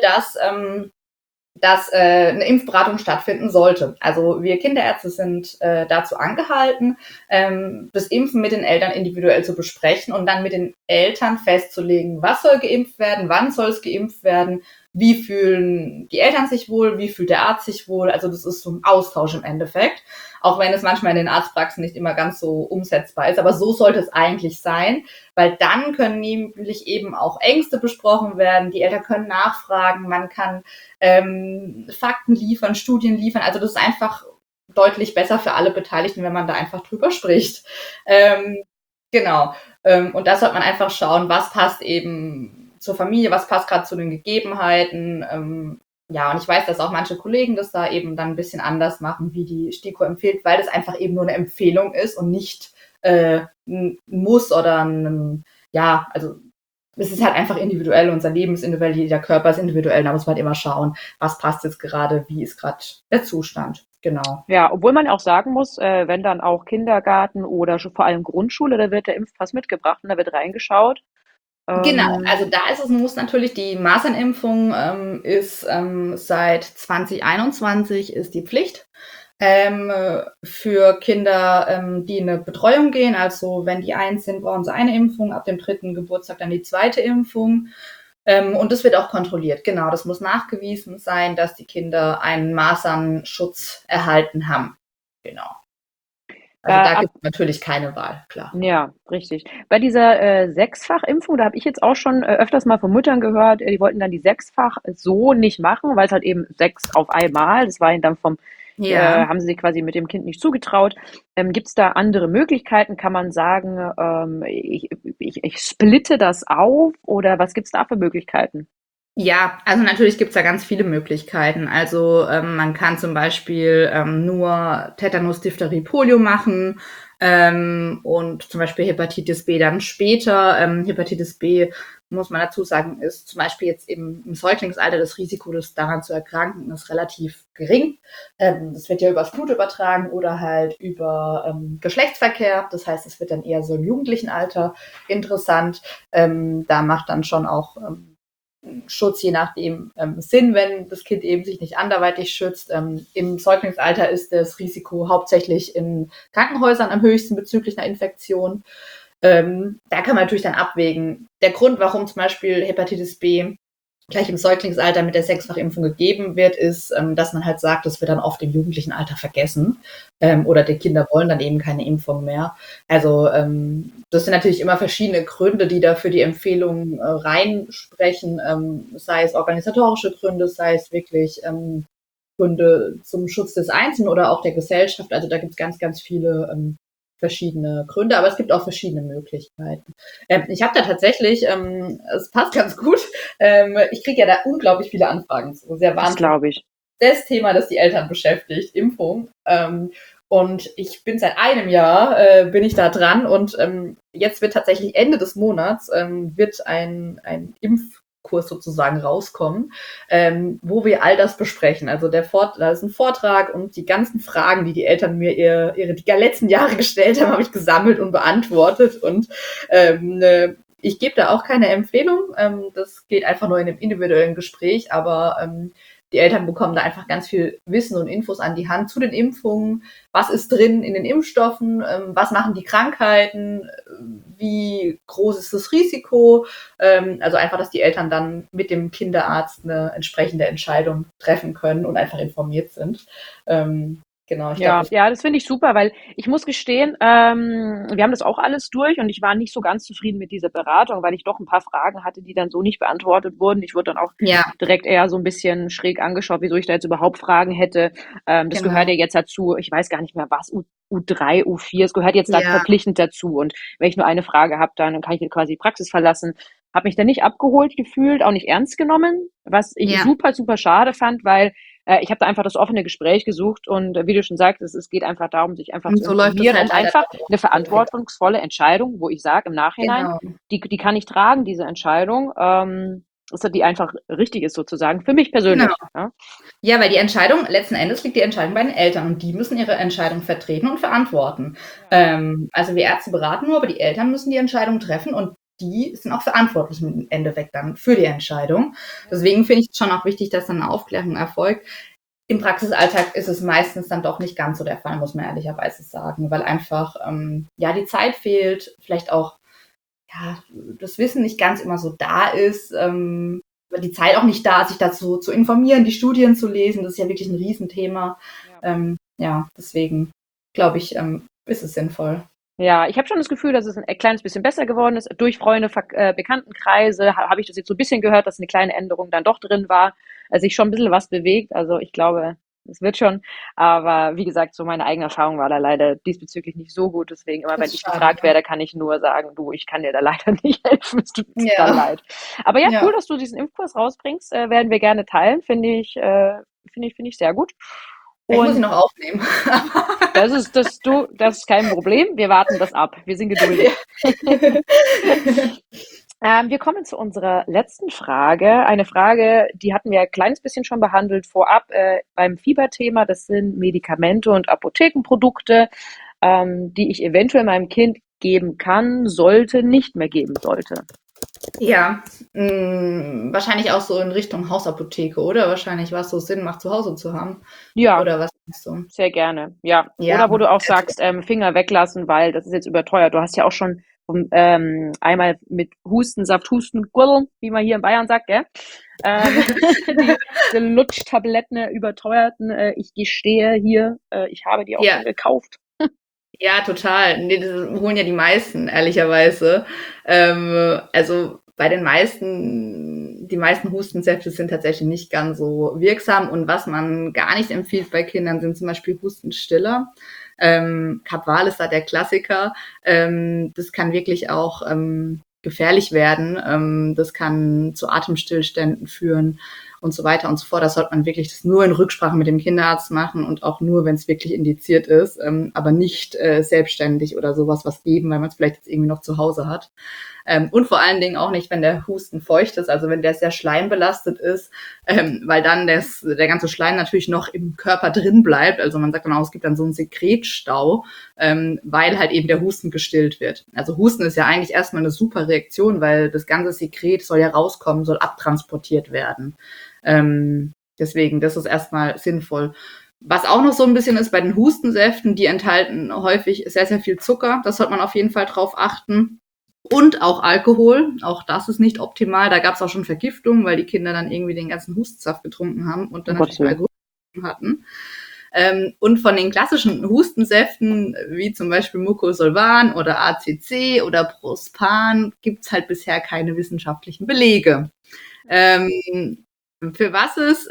dass eine Impfberatung stattfinden sollte. Also wir Kinderärzte sind dazu angehalten, das Impfen mit den Eltern individuell zu besprechen und dann mit den Eltern festzulegen, was soll geimpft werden, wann soll es geimpft werden, wie fühlen die Eltern sich wohl, wie fühlt der Arzt sich wohl. Also das ist so ein Austausch im Endeffekt, auch wenn es manchmal in den Arztpraxen nicht immer ganz so umsetzbar ist. Aber so sollte es eigentlich sein, weil dann können nämlich eben auch Ängste besprochen werden, die Eltern können nachfragen, man kann Fakten liefern, Studien liefern. Also das ist einfach deutlich besser für alle Beteiligten, wenn man da einfach drüber spricht. Genau. Und da sollte man einfach schauen, was passt eben zur Familie, was passt gerade zu den Gegebenheiten. Ja, und ich weiß, dass auch manche Kollegen das da eben dann ein bisschen anders machen, wie die STIKO empfiehlt, weil das einfach eben nur eine Empfehlung ist und nicht ein Muss oder ja, also es ist halt einfach individuell, unser Leben ist individuell, jeder Körper ist individuell, da muss man halt immer schauen, was passt jetzt gerade, wie ist gerade der Zustand. Genau. Ja, obwohl man auch sagen muss, wenn dann auch Kindergarten oder schon vor allem Grundschule, da wird der Impfpass mitgebracht und da wird reingeschaut. Genau, Ähm, also da ist es, muss natürlich die Masernimpfung ist seit 2021 ist die Pflicht für Kinder, die in eine Betreuung gehen. Also wenn die 1 sind, brauchen sie eine Impfung, ab dem 3. Geburtstag dann die 2. Impfung. Und das wird auch kontrolliert. Genau, das muss nachgewiesen sein, dass die Kinder einen Masernschutz erhalten haben. Genau. Also da ab gibt es natürlich keine Wahl, klar. Ja, richtig. Bei dieser, Sechsfach-Impfung, da habe ich jetzt auch schon, öfters mal von Müttern gehört, die wollten dann die Sechsfach so nicht machen, weil es halt eben 6 auf einmal, das war ihnen dann Ja. haben sie sich quasi mit dem Kind nicht zugetraut. Gibt es da andere Möglichkeiten? Kann man sagen, ich splitte das auf oder was gibt's da für Möglichkeiten? Ja, also natürlich gibt's da ganz viele Möglichkeiten. Also man kann zum Beispiel nur Tetanus, Diphtherie, Polio machen und zum Beispiel Hepatitis B dann später. Hepatitis B, muss man dazu sagen, ist zum Beispiel jetzt im Säuglingsalter das Risiko, das daran zu erkranken, ist relativ gering. Das wird ja übers Blut übertragen oder halt über Geschlechtsverkehr. Das heißt, es wird dann eher so im jugendlichen Alter interessant. Da macht dann schon auch Schutz je nachdem Sinn, wenn das Kind eben sich nicht anderweitig schützt. Im Säuglingsalter ist das Risiko hauptsächlich in Krankenhäusern am höchsten bezüglich einer Infektion. Da kann man natürlich dann abwägen. Der Grund, warum zum Beispiel Hepatitis B gleich im Säuglingsalter mit der Sechsfachimpfung gegeben wird, ist, dass man halt sagt, das wird dann oft im jugendlichen Alter vergessen. Oder die Kinder wollen dann eben keine Impfung mehr. Also das sind natürlich immer verschiedene Gründe, die da für die Empfehlung reinsprechen, sei es organisatorische Gründe, sei es wirklich Gründe zum Schutz des Einzelnen oder auch der Gesellschaft. Also da gibt es ganz, ganz viele verschiedene Gründe, aber es gibt auch verschiedene Möglichkeiten. Ich habe da tatsächlich, es passt ganz gut, ich kriege ja da unglaublich viele Anfragen zu. Sehr Das wahnsinnig. glaube ich. Das Thema, das die Eltern beschäftigt, Impfung. Und ich bin seit einem Jahr, bin ich da dran und jetzt wird tatsächlich Ende des Monats wird ein Impfkurs sozusagen rauskommen, wo wir all das besprechen. Also da ist ein Vortrag und die ganzen Fragen, die Eltern mir die letzten Jahre gestellt haben, habe ich gesammelt und beantwortet. Und ich gebe da auch keine Empfehlung. Das geht einfach nur in einem individuellen Gespräch, aber die Eltern bekommen da einfach ganz viel Wissen und Infos an die Hand zu den Impfungen. Was ist drin in den Impfstoffen? Was machen die Krankheiten? Wie groß ist das Risiko? Also einfach, dass die Eltern dann mit dem Kinderarzt eine entsprechende Entscheidung treffen können und einfach informiert sind. Genau, ich glaube, Ja, das finde ich super, weil ich muss gestehen, wir haben das auch alles durch und ich war nicht so ganz zufrieden mit dieser Beratung, weil ich doch ein paar Fragen hatte, die dann so nicht beantwortet wurden. Ich wurde dann auch ja, direkt eher so ein bisschen schräg angeschaut, wieso ich da jetzt überhaupt Fragen hätte. Das genau. gehört ja jetzt dazu, ich weiß gar nicht mehr was, U3, U4, es gehört jetzt da Ja. verpflichtend dazu. Und wenn ich nur eine Frage habe, dann kann ich quasi die Praxis verlassen. Habe mich da nicht abgeholt gefühlt, auch nicht ernst genommen, was ich Ja. super, super schade fand, weil ich habe da einfach das offene Gespräch gesucht und wie du schon sagst, es geht einfach darum, sich einfach Und zu so läuft das informieren halt und leider einfach auch. eine verantwortungsvolle Entscheidung, wo ich sage im Nachhinein, Genau. die kann ich tragen, diese Entscheidung, dass die einfach richtig ist sozusagen, für mich persönlich. Genau. Ja? Ja, weil letzten Endes liegt die Entscheidung bei den Eltern und die müssen ihre Entscheidung vertreten und verantworten. Also wir Ärzte beraten nur, aber die Eltern müssen die Entscheidung treffen und die sind auch verantwortlich im Endeffekt dann für die Entscheidung. Deswegen finde ich es schon auch wichtig, dass dann eine Aufklärung erfolgt. Im Praxisalltag ist es meistens dann doch nicht ganz so der Fall, muss man ehrlicherweise sagen, weil einfach die Zeit fehlt, vielleicht auch das Wissen nicht ganz immer so da ist, weil die Zeit auch nicht da ist, sich dazu zu informieren, die Studien zu lesen. Das ist ja wirklich ein Riesenthema. Deswegen glaube ich, ist es sinnvoll. Ja, ich habe schon das Gefühl, dass es ein kleines bisschen besser geworden ist. Durch Freunde, Bekanntenkreise habe ich das jetzt so ein bisschen gehört, dass eine kleine Änderung dann doch drin war, sich schon ein bisschen was bewegt. Also ich glaube, es wird schon. Aber wie gesagt, so meine eigene Erfahrung war da leider diesbezüglich nicht so gut. Deswegen immer, Das wenn ist ich schade, gefragt ja. werde, kann ich nur sagen, du, ich kann dir da leider nicht helfen. Es tut mir Ja. total leid. Aber ja, Ja. cool, dass du diesen Impfkurs rausbringst. Werden wir gerne teilen. Finde ich sehr gut. Ich muss ihn Und noch aufnehmen. das ist kein Problem. Wir warten das ab. Wir sind geduldig. Wir kommen zu unserer letzten Frage. Eine Frage, die hatten wir ein kleines bisschen schon behandelt vorab beim Fieberthema. Das sind Medikamente und Apothekenprodukte, die ich eventuell meinem Kind geben kann, sollte, nicht mehr geben sollte. Ja, wahrscheinlich auch so in Richtung Hausapotheke, oder? Wahrscheinlich, was so Sinn macht, zu Hause zu haben. Ja, Oder was denkst du? sehr gerne. Ja. Ja. Oder wo du auch sagst, Finger weglassen, weil das ist jetzt überteuert. Du hast ja auch schon einmal mit Hustensaft, Hustengurgeln, wie man hier in Bayern sagt, gell? Die Lutschtabletten überteuerten. Ich gestehe hier, ich habe die auch Ja. schon gekauft. Ja, total. Nee, das holen ja die meisten, ehrlicherweise. Also bei die meisten Hustensäfte sind tatsächlich nicht ganz so wirksam. Und was man gar nicht empfiehlt bei Kindern, sind zum Beispiel Hustenstiller. Capval ist da der Klassiker. Das kann wirklich auch gefährlich werden. Das kann zu Atemstillständen führen und so weiter und so fort. Da sollte man wirklich das nur in Rücksprache mit dem Kinderarzt machen und auch nur, wenn es wirklich indiziert ist, aber nicht selbstständig oder sowas, was geben, weil man es vielleicht jetzt irgendwie noch zu Hause hat. Und vor allen Dingen auch nicht, wenn der Husten feucht ist, also wenn der sehr schleimbelastet ist, weil dann der ganze Schleim natürlich noch im Körper drin bleibt. Also man sagt dann auch, es gibt dann so einen Sekretstau, weil halt eben der Husten gestillt wird. Also Husten ist ja eigentlich erstmal eine super Reaktion, weil das ganze Sekret soll ja rauskommen, soll abtransportiert werden. Deswegen, das ist erstmal sinnvoll. Was auch noch so ein bisschen ist bei den Hustensäften, die enthalten häufig sehr, sehr viel Zucker. Das sollte man auf jeden Fall drauf achten. Und auch Alkohol. Auch das ist nicht optimal. Da gab es auch schon Vergiftungen, weil die Kinder dann irgendwie den ganzen Hustensaft getrunken haben und dann natürlich Alkohol hatten. Und von den klassischen Hustensäften, wie zum Beispiel Mucosolvan oder ACC oder Prospan, gibt's halt bisher keine wissenschaftlichen Belege. Für was es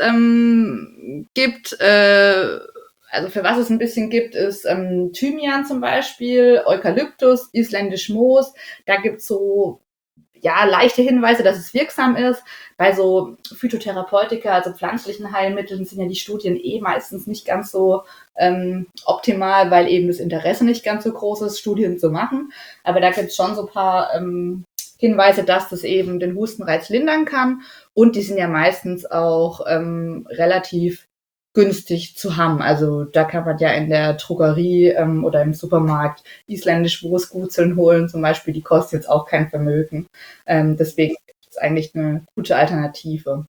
gibt, also für was es ein bisschen gibt, ist Thymian zum Beispiel, Eukalyptus, isländisch Moos. Da gibt's so leichte Hinweise, dass es wirksam ist. Bei so Phytotherapeutika, also pflanzlichen Heilmitteln, sind ja die Studien meistens nicht ganz so optimal, weil eben das Interesse nicht ganz so groß ist, Studien zu machen. Aber da gibt es schon so ein paar Hinweise, dass das eben den Hustenreiz lindern kann. Und die sind ja meistens auch relativ günstig zu haben. Also da kann man ja in der Drogerie oder im Supermarkt isländisch Wurstgutzeln holen zum Beispiel. Die kostet jetzt auch kein Vermögen. Deswegen ist es eigentlich eine gute Alternative.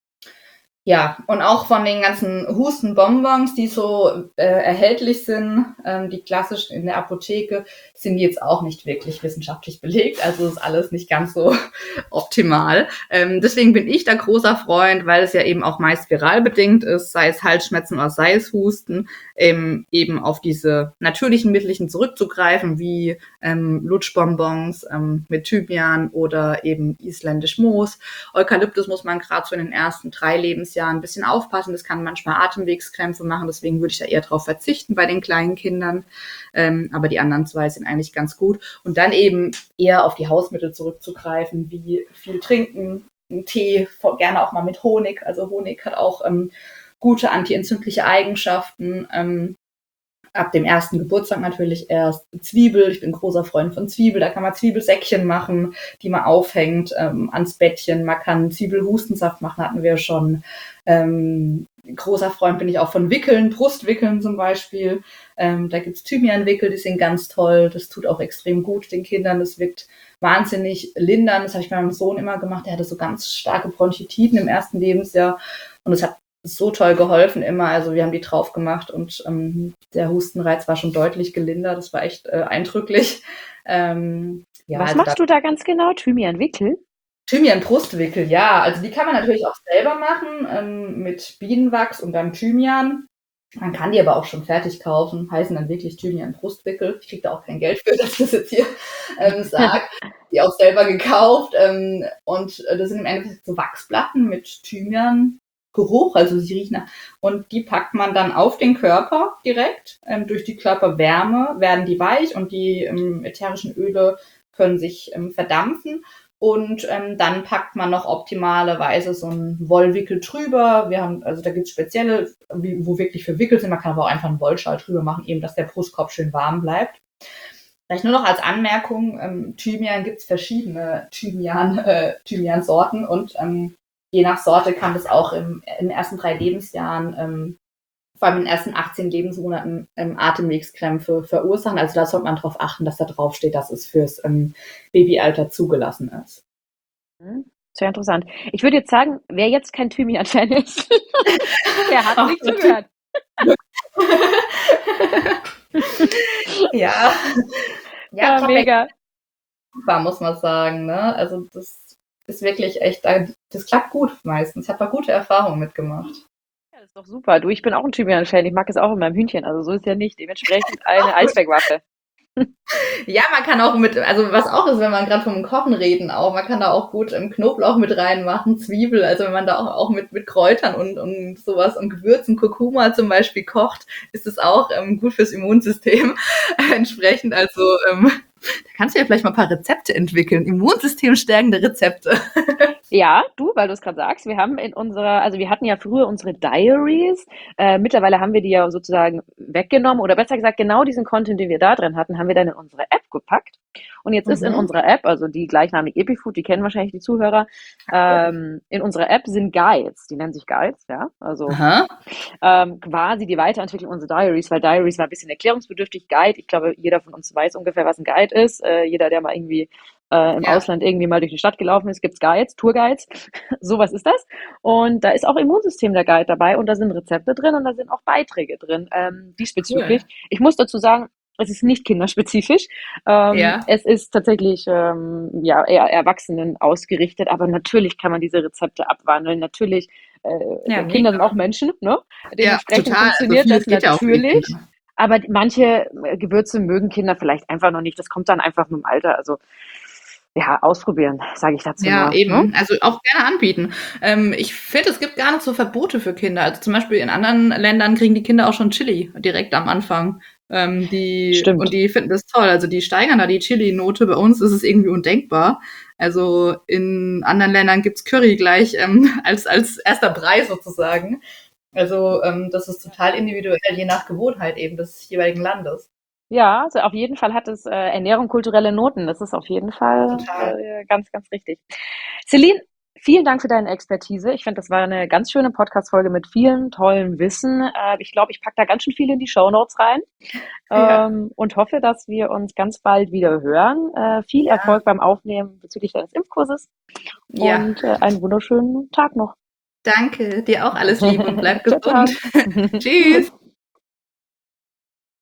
Ja, und auch von den ganzen Hustenbonbons, die so erhältlich sind, die klassischen in der Apotheke, sind die jetzt auch nicht wirklich wissenschaftlich belegt. Also ist alles nicht ganz so optimal. Deswegen bin ich da großer Freund, weil es ja eben auch meist viral bedingt ist, sei es Halsschmerzen oder sei es Husten, eben auf diese natürlichen Mittelchen zurückzugreifen, wie Lutschbonbons mit Thymian oder eben isländisch Moos. Eukalyptus muss man gerade so in den ersten 3 Lebensjahren ein bisschen aufpassen. Das kann manchmal Atemwegskrämpfe machen. Deswegen würde ich da eher drauf verzichten bei den kleinen Kindern. Aber die anderen 2 sind eigentlich ganz gut. Und dann eben eher auf die Hausmittel zurückzugreifen, wie viel trinken, einen Tee, gerne auch mal mit Honig. Also Honig hat auch gute antientzündliche Eigenschaften. Ab dem 1. Geburtstag natürlich erst Zwiebel. Ich bin großer Freund von Zwiebel. Da kann man Zwiebelsäckchen machen, die man aufhängt ans Bettchen. Man kann Zwiebelhustensaft machen, hatten wir schon. Großer Freund bin ich auch von Wickeln, Brustwickeln zum Beispiel. Da gibt's Thymianwickel, die sind ganz toll. Das tut auch extrem gut den Kindern. Das wirkt wahnsinnig lindernd. Das habe ich bei meinem Sohn immer gemacht. Der hatte so ganz starke Bronchitiden im 1. Lebensjahr. Und es hat so toll geholfen immer. Also wir haben die drauf gemacht und der Hustenreiz war schon deutlich gelindert. Das war echt eindrücklich. Was machst du da ganz genau? Thymianwickel? Thymian-Brustwickel, ja. Also die kann man natürlich auch selber machen mit Bienenwachs und dann Thymian. Man kann die aber auch schon fertig kaufen. Heißen dann wirklich Thymian-Brustwickel. Ich kriege da auch kein Geld für, dass ich das jetzt hier sage. Die auch selber gekauft. Und das sind im Endeffekt so Wachsplatten mit Thymian. Geruch, also sie riechen nach, und die packt man dann auf den Körper direkt. Durch die Körperwärme werden die weich und die ätherischen Öle können sich verdampfen. Und dann packt man noch optimalerweise so einen Wollwickel drüber. Also da gibt es spezielle, wo wirklich für Wickel sind. Man kann aber auch einfach einen Wollschal drüber machen, eben, dass der Brustkorb schön warm bleibt. Vielleicht nur noch als Anmerkung, Thymian gibt es verschiedene Thymian-Sorten und je nach Sorte kann das auch in den ersten 3 Lebensjahren, vor allem in den ersten 18 Lebensmonaten, Atemwegskrämpfe verursachen. Also da sollte man darauf achten, dass da drauf steht, dass es fürs Babyalter zugelassen ist. Sehr interessant. Ich würde jetzt sagen, wer jetzt kein Thymian-Fan ist, der hat nicht zugehört. Ja, mega. Super, muss man sagen. Ne? Also das ist wirklich echt, das klappt gut meistens. Ich habe da gute Erfahrungen mitgemacht. Ja, das ist doch super. Du, ich bin auch ein Thymian-Fan. Ich mag es auch in meinem Hühnchen. Also so ist ja nicht. Dementsprechend eine Eisbergwaffe. Ja, man kann auch also was auch ist, wenn man gerade vom Kochen reden auch, man kann da auch gut Knoblauch mit reinmachen, Zwiebel, also wenn man da auch mit Kräutern und sowas und Gewürzen, Kurkuma zum Beispiel kocht, ist es auch gut fürs Immunsystem entsprechend. Also da kannst du ja vielleicht mal ein paar Rezepte entwickeln, immunsystemstärkende Rezepte. Ja, weil du es gerade sagst, wir haben wir hatten ja früher unsere Diaries, mittlerweile haben wir die ja sozusagen weggenommen oder besser gesagt, genau diesen Content, den wir da drin hatten, haben wir dann in unsere App gepackt. Und jetzt ist in unserer App, also die gleichnamige Epifood, die kennen wahrscheinlich die Zuhörer, in unserer App sind Guides, die nennen sich Guides, ja, also quasi die Weiterentwicklung unserer Diaries, weil Diaries war ein bisschen erklärungsbedürftig. Guide, ich glaube, jeder von uns weiß ungefähr, was ein Guide ist, jeder, der mal irgendwie im Ja. Ausland irgendwie mal durch die Stadt gelaufen ist, gibt's Guides, Tourguides, sowas ist das. Und da ist auch Immunsystem der Guide dabei und da sind Rezepte drin und da sind auch Beiträge drin, diesbezüglich. Cool. Ich muss dazu sagen, es ist nicht kinderspezifisch. Ja. Es ist tatsächlich ja, eher Erwachsenen ausgerichtet, aber natürlich kann man diese Rezepte abwandeln. Natürlich, Ja, Kinder sind mega. auch Menschen, ne? Ja, Dementsprechend total. Also funktioniert vieles das geht ja auch für die natürlich. Kinder. Aber manche Gewürze mögen Kinder vielleicht einfach noch nicht. Das kommt dann einfach mit dem Alter. Also ja, ausprobieren, sage ich dazu Ja, nur. Ne? eben. Also auch gerne anbieten. Ich finde, es gibt gar nicht so Verbote für Kinder. Also zum Beispiel in anderen Ländern kriegen die Kinder auch schon Chili direkt am Anfang. Und Stimmt. die finden das toll. Also die steigern da die Chili-Note. Bei uns ist es irgendwie undenkbar. Also in anderen Ländern gibt's Curry gleich als erster Preis sozusagen. Also das ist total individuell, je nach Gewohnheit eben des jeweiligen Landes. Ja, also auf jeden Fall hat es Ernährung kulturelle Noten. Das ist auf jeden Fall Total. ganz, ganz richtig. Celine, vielen Dank für deine Expertise. Ich finde, das war eine ganz schöne Podcast-Folge mit vielen tollen Wissen. Ich glaube, ich packe da ganz schön viel in die Shownotes rein Ja. und hoffe, dass wir uns ganz bald wieder hören. Viel Erfolg beim Aufnehmen bezüglich deines Impfkurses Ja. und einen wunderschönen Tag noch. Danke. Dir auch alles Liebe und bleib Ciao, ciao. gesund. Tschüss.